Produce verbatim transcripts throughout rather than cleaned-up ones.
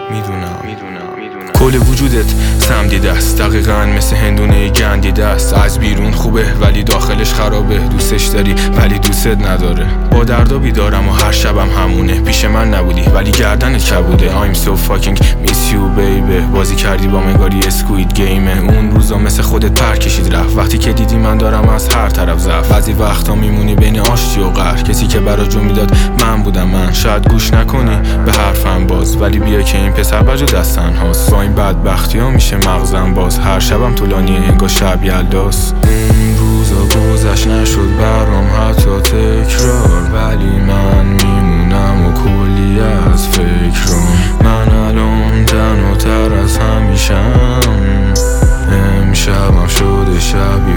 میدونم میدونم میدونم کل وجودت سم دیده است، دقیقاً مثل هندونه گندیده است. از بیرون خوبه ولی داخلش خرابه، دوستش داری ولی دوستت نداره. با دردا بیدارم و هر شبم همونه، پیش من نبودی ولی گردنت کبوده. I'm so fucking miss you baby. بازی کردی با مگاری اسکوید گیمه، اون روزا مثل خودت پر کشید رفت. وقتی که دیدی من دارم از هر طرف ضعف، بعضی وقتا میمونی بین آشتی و قهر. کسی که برا جو میداد من بودم من، شاید گوش نکنی به حرفم باز، ولی بیا که این پسر بجو دستن هاست. با این بدبختی ها میشه مغزم باز، هر شبم طولانیه انگار شب یلداست. اون روزا گذشت نشد برام حتی تکرار، ولی من میمونم و کلی از فکرام. من الان تنهاتر از همیشم، امشبم شده شبی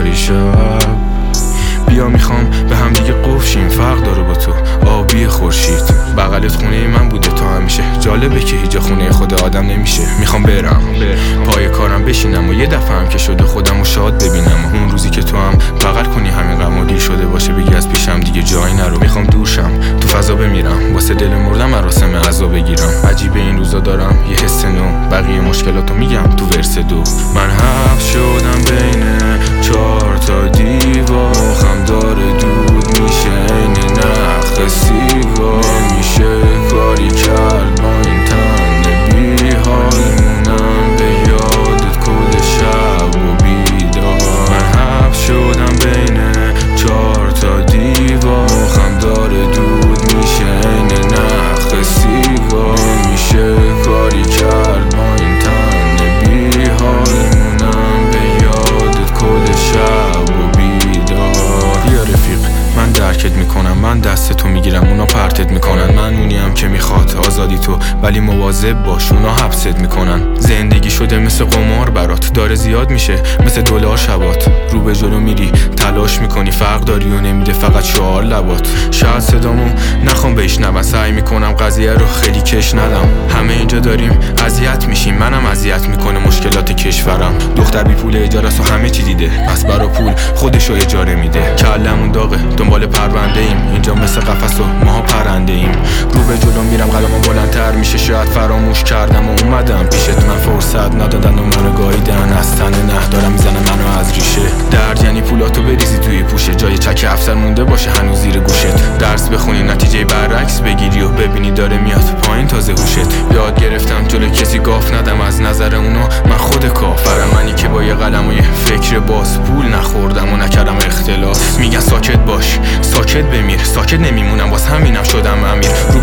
پریشب. بیا میخوام به هم دیگه قفشیم، فرق داره با تو آبی خورشید. بغلت خونه من بوده تا همیشه، جالبه که هیچ خونه خود آدم نمیشه. میخوام برم پای کارم بشینم و یه دفعه هم که شده خودم رو شاد ببینم، و اون روزی که تو هم بغل کنی همین غم و گیر شده باشه بگی از پیشم دیگه جایی نرو. میخوام دورشم تو فضا بمیرم، واسه دل مردم مراسم عزا بگیرم. عجیبه این روزا دارم یه حس نو، بقیه مشکلاتو میگم تو ورس دو. من حبس شدم بین چهار تا دیوار، مخم داره دود میشه این نخ سیگار. میشه کاری کرد با این تن بی حال، مونم به یادت کل شب و بیدار. من حبس شدم بین چهار تا دیوار، مخم داره دود میشه این نخ سیگار. میشه کاری کرد با این تن بی حال، مونم به یادت کل شب و بیدار. بیا رفیق من درکت میکنم، من دست تو میگیرم اونا پرتت میکنن. من اونیم که میخواد آزادی تو، ولی مواظب باش اونا حبست میکنن. زندگی شده مثل قمار برات، داره زیاد میشه مثل دلار شبات. رو به جلو میری تلاش میکنی، فرق داری و نمیده فقط شعار لبات. شاید صدامو نخوام بشنون، سعی میکنم قضیه رو خیلی کش ندم. همه اینجا داریم اذیت میشیم، منم اذیت میکنه مشکلات کشورم. دختر بی پول اجاره و همه چی دیده، پس برا پول خودشو اجاره میده. کلمون داغه دنبال پرونده ایم، اینجا مثل قفس و ماها پرنده ایم. رو به جلو میرم قلمم بلندتر میشه، شاید فراموش کردم و اومدم پیشت. من فرصت ندادن و منو گاییدن، از تن نه دارم میزنه منو از ریشه. درد یعنی پولاتو بریزی توی پوشه، جای چک افسر مونده باشه هنوز زیر گوشت. درس بخونی نتیجه برعکس بگیری و ببینی داره میاد پایین تازه هوشت. یاد گرفتم جلو کسی گاف ندم، از نظر اونا من خود کافرم. منی که با یه قلم و یه فکر باز پول نخوردم و نکردم اختلاس. میگن ساکت باش ساکت بمیر، ساکت نمیمونم، باز همینم شدم امیر.